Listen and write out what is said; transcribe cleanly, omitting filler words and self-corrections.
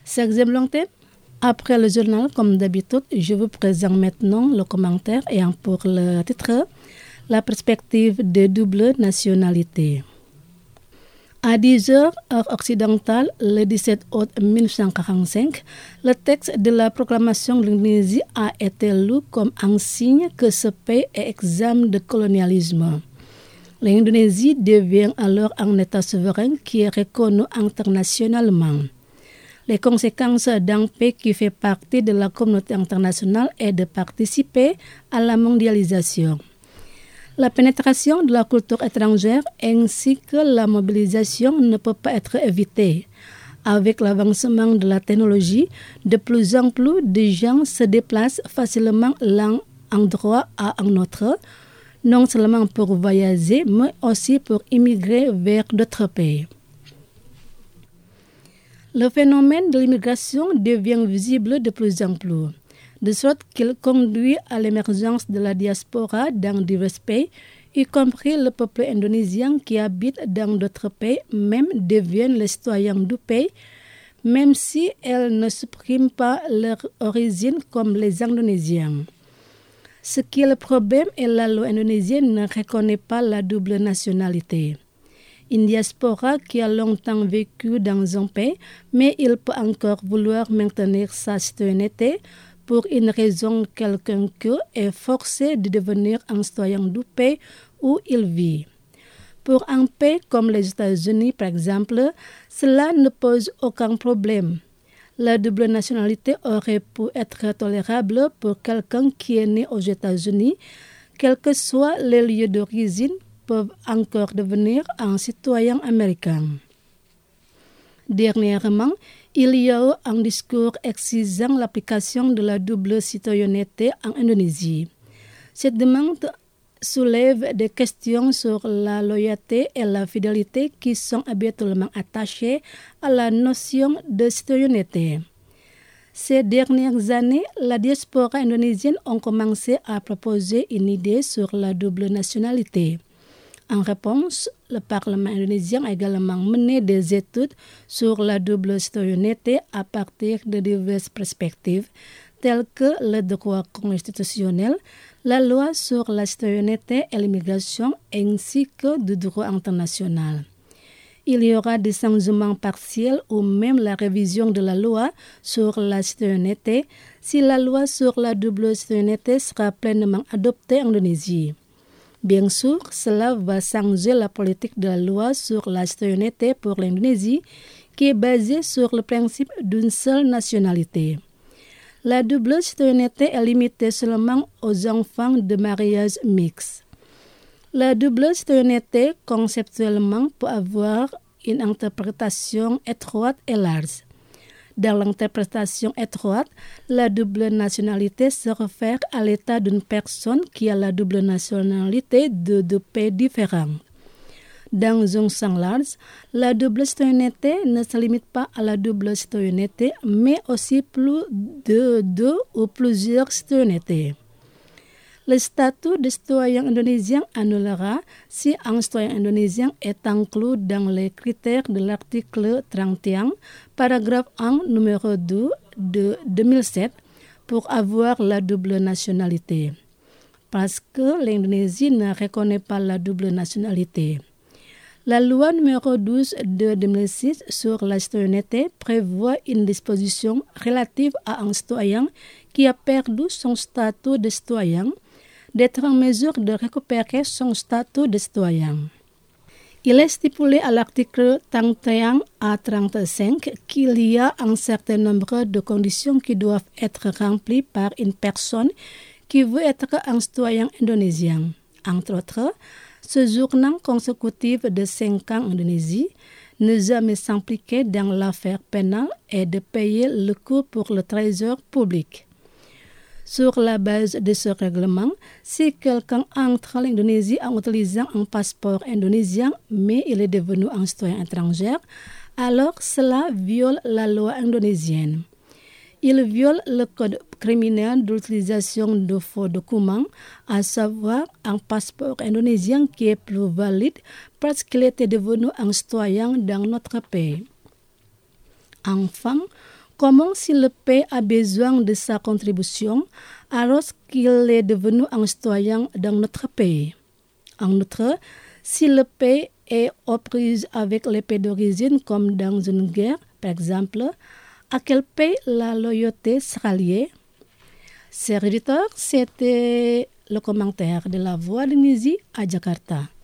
S'exemplanter. Après le journal, comme d'habitude, je vous présente maintenant le commentaire ayant pour le titre « La perspective de double nationalité ». À 10 heures, heure occidentale, le 17 août 1945, le texte de la proclamation de l'Indonésie a été lu comme un signe que ce pays est exempt de colonialisme. L'Indonésie devient alors un État souverain qui est reconnu internationalement. Les conséquences d'un pays qui fait partie de la communauté internationale est de participer à la mondialisation. La pénétration de la culture étrangère ainsi que la mobilisation ne peut pas être évitée. Avec l'avancement de la technologie, de plus en plus de gens se déplacent facilement d'un endroit à un autre, non seulement pour voyager, mais aussi pour immigrer vers d'autres pays. Le phénomène de l'immigration devient visible de plus en plus, de sorte qu'il conduit à l'émergence de la diaspora dans divers pays, y compris le peuple indonésien qui habite dans d'autres pays, même deviennent les citoyens du pays, même si elles ne suppriment pas leur origine comme les Indonésiens. Ce qui est le problème est que la loi indonésienne ne reconnaît pas la double nationalité. Une diaspora qui a longtemps vécu dans un pays, mais il peut encore vouloir maintenir sa citoyenneté pour une raison quelconque est forcé de devenir un citoyen du pays où il vit. Pour un pays comme les États-Unis, par exemple, cela ne pose aucun problème. La double nationalité aurait pu être tolérable pour quelqu'un qui est né aux États-Unis, quels que soient les lieux d'origine, peuvent encore devenir un citoyen américain. Dernièrement, il y a eu un discours exigeant l'application de la double citoyenneté en Indonésie. Cette demande soulève des questions sur la loyauté et la fidélité qui sont habituellement attachées à la notion de citoyenneté. Ces dernières années, la diaspora indonésienne a commencé à proposer une idée sur la double nationalité. En réponse, le Parlement indonésien a également mené des études sur la double citoyenneté à partir de diverses perspectives, telles que le droit constitutionnel, la loi sur la citoyenneté et l'immigration, ainsi que du droit international. Il y aura des changements partiels ou même la révision de la loi sur la citoyenneté si la loi sur la double citoyenneté sera pleinement adoptée en Indonésie. Bien sûr, cela va changer la politique de la loi sur la citoyenneté pour l'Indonésie, qui est basée sur le principe d'une seule nationalité. La double citoyenneté est limitée seulement aux enfants de mariage mixte. La double citoyenneté, conceptuellement, peut avoir une interprétation étroite et large. Dans l'interprétation étroite, la double nationalité se réfère à l'état d'une personne qui a la double nationalité de deux pays différents. Dans un sens large, la double citoyenneté ne se limite pas à la double citoyenneté, mais aussi plus de deux ou plusieurs citoyennetés. Le statut de citoyen indonésien annulera si un citoyen indonésien est inclus dans les critères de l'article 31, paragraphe 1, numéro 2 de 2007 pour avoir la double nationalité. Parce que l'Indonésie ne reconnaît pas la double nationalité. La loi numéro 12 de 2006 sur la citoyenneté prévoit une disposition relative à un citoyen qui a perdu son statut de citoyen d'être en mesure de récupérer son statut de citoyen. Il est stipulé à l'article 31 à 35 qu'il y a un certain nombre de conditions qui doivent être remplies par une personne qui veut être un citoyen indonésien. Entre autres, séjournant consécutif de 5 ans en Indonésie, ne jamais s'impliquer dans l'affaire pénale et de payer le coût pour le trésor public. Sur la base de ce règlement, si quelqu'un entre en Indonésie en utilisant un passeport indonésien, mais il est devenu un citoyen étranger, alors cela viole la loi indonésienne. Il viole le code criminel d'utilisation de faux documents, à savoir un passeport indonésien qui est plus valide parce qu'il était devenu un citoyen dans notre pays. Enfin, Comment si le pays a besoin de sa contribution alors qu'il est devenu un citoyen dans notre pays? En outre, si le pays est aux prises avec les pays d'origine comme dans une guerre, par exemple, à quel pays la loyauté sera liée? Chers auditeurs, c'était le commentaire de la Voix de Nizi à Jakarta.